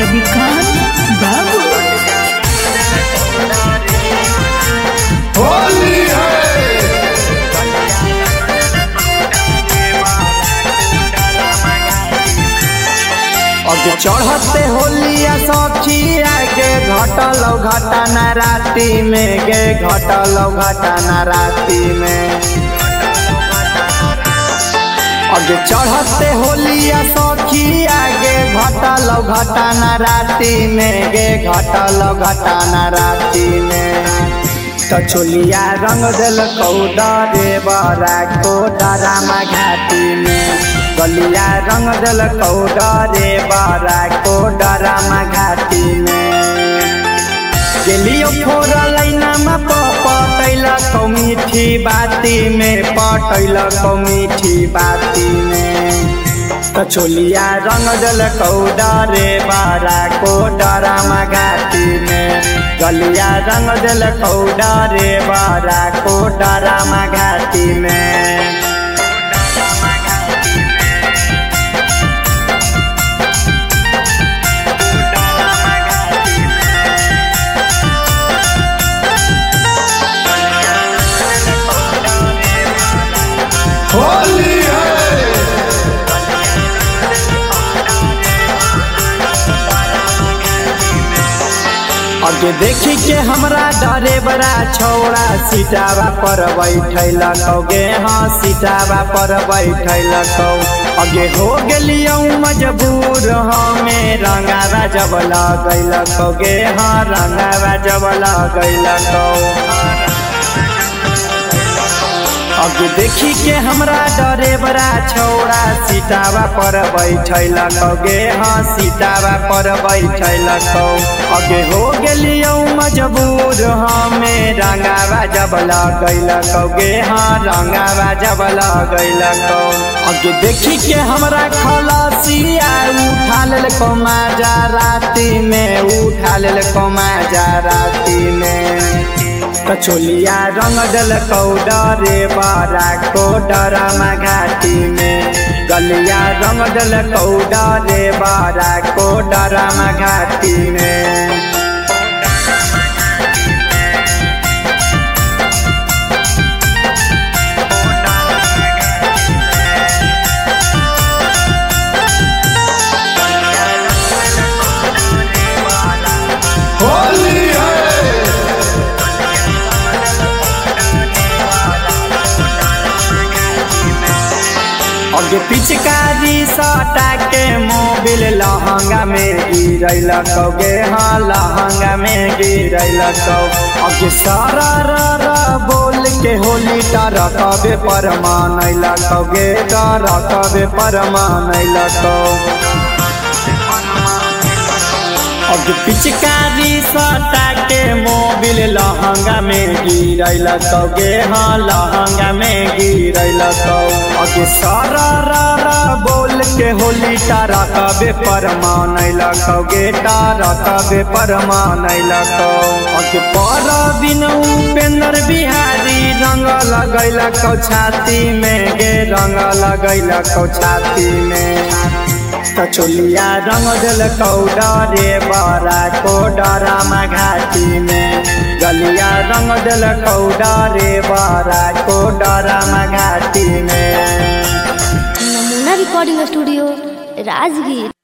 रविकांत बाबू। होली है अगे चढ़ते होलिया सखी आगे घटल घटना राती में गे घटल घटना राती में। अगे चढ़ते होलिया सखी आगे घटल घटना राती में गे घटल घटना राती में। तो चोलिया रंग दिल कौडरे बरा कोडरामा घाटी में गलिया रंग दिल कौडरे बरा कोडरामा घाटी में। गेलियो फोरलैना में पटैला कौ मीठी बाती में पटैला कौ मीठी बाती में। तो चोलिया रंग दिल कौडरे बरा कोडरामा घाटी में गलिया रंग दिल कौडरे बरा कोडरामा घाटी में। होली है अगे देखी के हमरा डरे बड़ा छौड़ा सीटावा पर बैठल कौगे हाँ सीटावा पर बैठल कौ। अगे हो गेलियो मजबूर हमें रंगावा जब लगैल कौगे हाँ रंगावा जब लगैल कौ। अगे देखी के हमरा डरे बड़ा छौड़ा सीटावा पर बैठल कौगे हाँ सीटावा पर बैठल कौ। अगे हो गेलियो मजबूर हमें रंगावा जब लगैल कौगे हाँ रंगावा जब लगैल कौ। अगे देखी के हमरा खलसिया उठा लेल को माजा राती में उठा लेल को माजा राती में। कचोलिया रंग दिल कौडरे बरा कोडरामा घाटी में गलिया रंग दिल कौडरे बरा कोडरामा घाटी में। होली है अगे पिचकारी सटा के मोबिल लहंगा में गिरैल कौगे हाँ लहंगा में गिरैल कौ। अगे सरर बोल के होली टरकबे पर मानैल कौगे टरकबे पर मानैल कौ। अगे पिचकारी सटा के मोबिल लहंगा में गिरैल कौगे हाँ लहंगा में गिरैल कौ। अगे सरर बोल के होली टरकबे पर मानैल कौगे टरकबे पर मानैल कौ। अगे पर बिन उपेंद्र बिहारी रंग लगैल कौ छाती में गे रंग लगैल कौ छाती में। कचोलिया रंग दिल कौडरे बरा कोडरामा घाटी में गलिया रंग दिल कौडरे बरा कोडरामा घाटी में। नमूना रिकॉर्डिंग स्टूडियो राजगीर।